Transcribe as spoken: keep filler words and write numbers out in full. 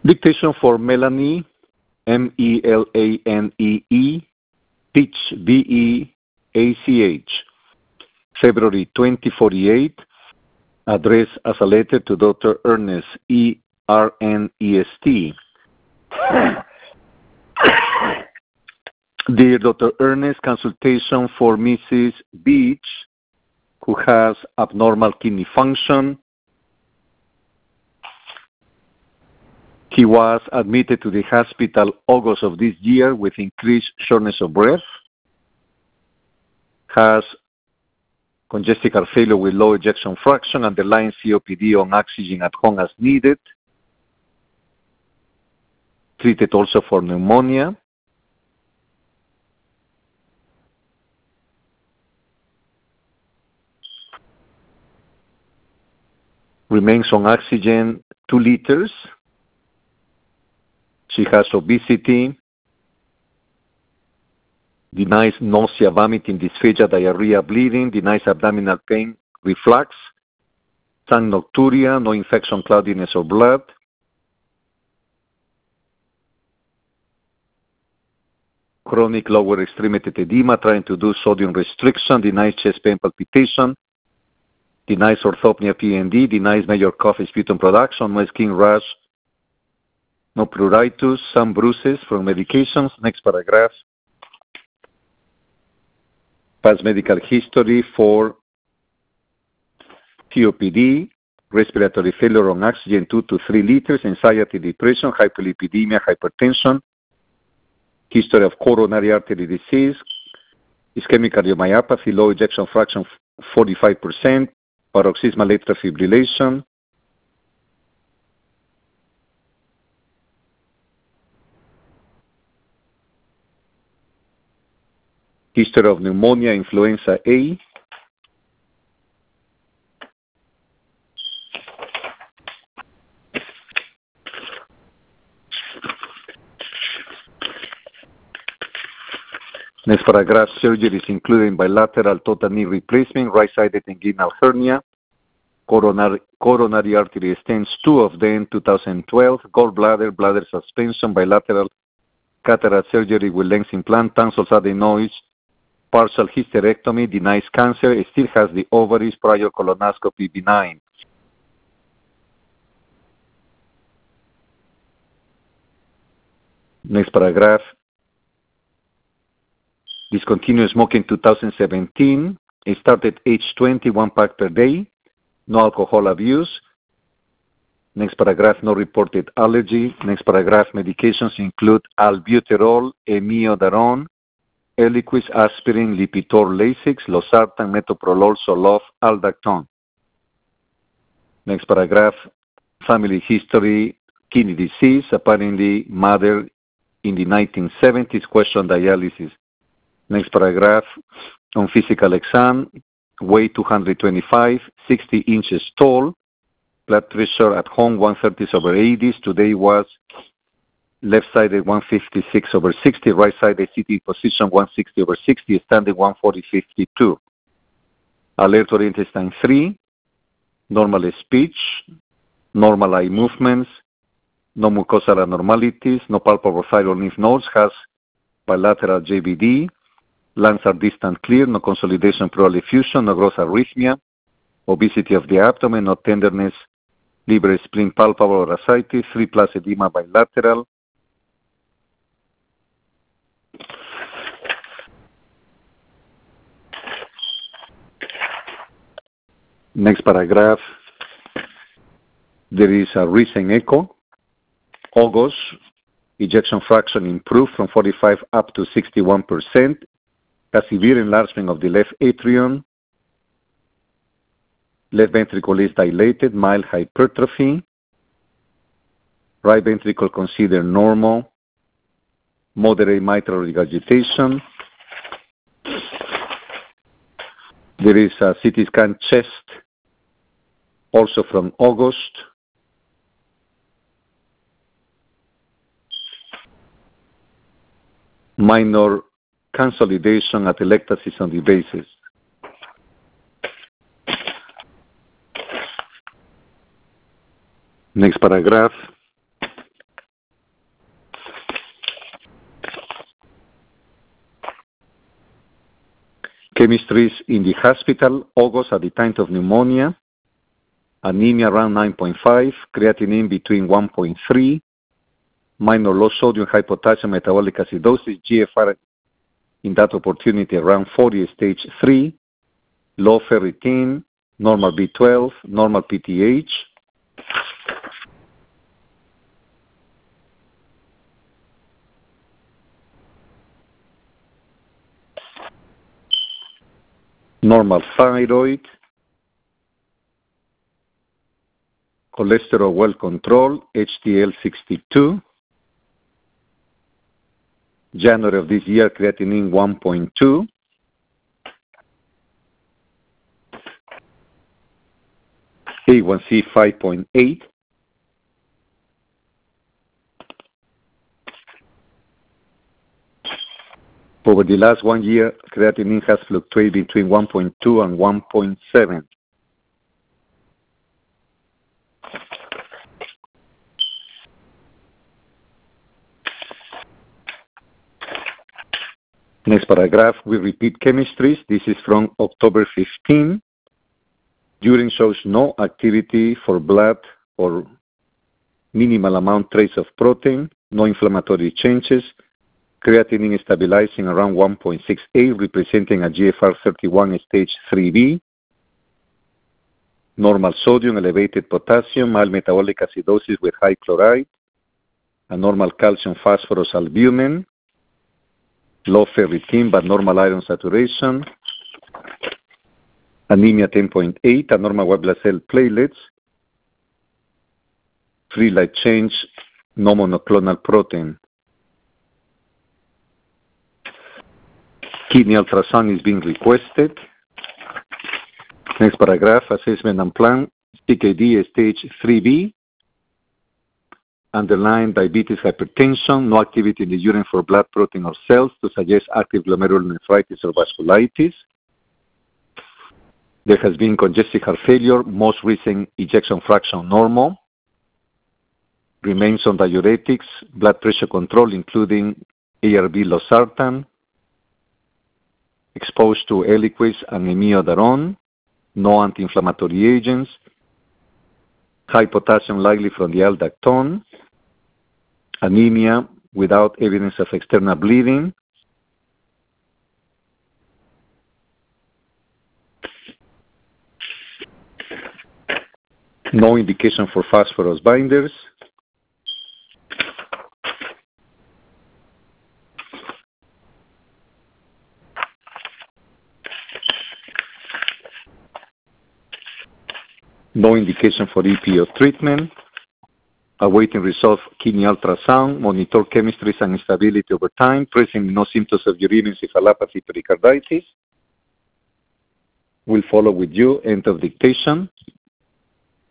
Dictation for Melanie, M E L A N E E, Beach, B E A C H, February twenty forty-eight, addressed as a letter to Doctor Ernest, E R N E S T. Dear Doctor Ernest, consultation for Missus Beach, who has abnormal kidney function. He was admitted to the hospital August of this year with increased shortness of breath, has congestive heart failure with low ejection fraction, underlying C O P D on oxygen at home as needed, treated also for pneumonia. Remains on oxygen two liters. She has obesity, denies nausea, vomiting, dysphagia, diarrhea, bleeding, denies abdominal pain, reflux, sun nocturia, no infection, cloudiness, or blood. Chronic lower extremity edema, trying to do sodium restriction, denies chest pain, palpitation, denies orthopnea, P N D, denies major cough, sputum production, no skin rash, no pruritus, some bruises from medications. Next paragraph. Past medical history for C O P D, respiratory failure on oxygen two to three liters, anxiety, depression, hyperlipidemia, hypertension, history of coronary artery disease, ischemic cardiomyopathy, low ejection fraction forty-five percent, paroxysmal atrial fibrillation, history of pneumonia, influenza A, next paragraph, surgeries including bilateral total knee replacement, right-sided inguinal hernia, coronary, coronary artery stents, two of them, two thousand twelve, gallbladder, bladder suspension, bilateral cataract surgery with lens implant, tonsils, adenoids, partial hysterectomy, denies cancer, it still has the ovaries, prior colonoscopy benign. Next paragraph. Discontinued smoking two thousand seventeen. It started age twenty, one pack per day. No alcohol abuse. Next paragraph, no reported allergy. Next paragraph, medications include albuterol, amiodarone, Eliquis, aspirin, Lipitor, Lasix, losartan, metoprolol, Zoloft, Aldactone. Next paragraph, family history, kidney disease, apparently mother in the nineteen seventies, question dialysis. Next paragraph, on physical exam, weight two hundred twenty-five, sixty inches tall, blood pressure at home one thirty over eighty, today was left-sided one fifty-six over sixty, right-sided sitting position one sixty over sixty, standing one forty fifty-two. Alert oriented time three, normal speech, normal eye movements, no mucosal abnormalities, no palpable thyroid lymph nodes, has bilateral J V D, lungs are distant clear, no consolidation pleural effusion, no gross arrhythmia, obesity of the abdomen, no tenderness, liver, spleen, palpable or ascites, three plus edema bilateral. Next paragraph, there is a recent echo. August, ejection fraction improved from forty-five up to sixty-one percent. A severe enlargement of the left atrium. Left ventricle is dilated, mild hypertrophy. Right ventricle considered normal. Moderate mitral regurgitation. There is a C T scan chest, also from August. Minor consolidation at electasis on the basis. Next paragraph. Chemistries in the hospital, August at the time of pneumonia, anemia around nine point five, creatinine between one point three, minor low sodium, high potassium, metabolic acidosis, G F R in that opportunity around forty, stage three, low ferritin, normal B twelve, normal P T H. Normal thyroid, cholesterol well controlled, H D L sixty-two. January of this year, creatinine one point two. A one C five point eight. Over the last one year, creatinine has fluctuated between one point two and one point seven. Next paragraph, we repeat chemistries. This is from October fifteenth. Urine shows no activity for blood or minimal amount trace of protein, no inflammatory changes. Creatinine is stabilizing around one point six eight, representing a G F R thirty-one stage three B. Normal sodium, elevated potassium, mild metabolic acidosis with high chloride, a normal calcium, phosphorus, albumin, low ferritin but normal iron saturation, anemia ten point eight, a normal white blood cell platelets, free light change, no monoclonal protein. Kidney ultrasound is being requested. Next paragraph, assessment and plan, C K D stage three B, underlying diabetes, hypertension, no activity in the urine for blood protein or cells to suggest active glomerulonephritis or vasculitis. There has been congestive heart failure, most recent ejection fraction normal. Remains on diuretics, blood pressure control, including A R B losartan. Exposed to Eliquis and imiodarone, no anti-inflammatory agents. High potassium likely from the aldactone. Anemia without evidence of external bleeding. No indication for phosphorus binders. No indication for E P O treatment. Awaiting results of kidney ultrasound, monitor chemistries and instability over time, present no symptoms of uremic encephalopathy, pericarditis. We'll follow with you, end of dictation.